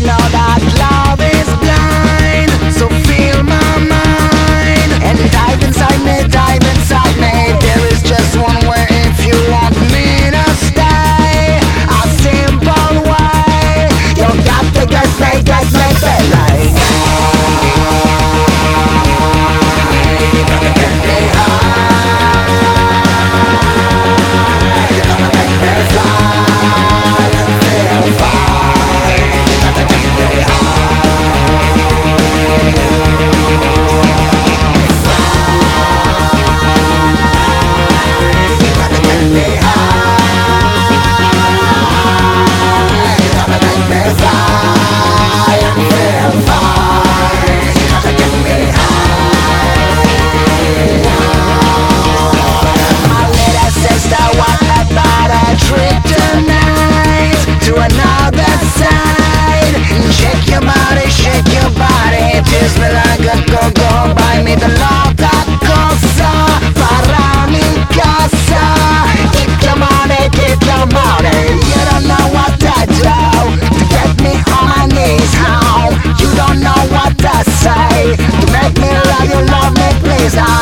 know that love is blind, so feel my mind and dive inside me. There is just one way if you want me to stay. A simple way. You got to get me, like. To another side, shake your body, tease me like a go-go, buy me the loca cosa, para mi casa, keep your money, you don't know what to do, to get me on my knees, how, you don't know what to say, to make me love you, love me please,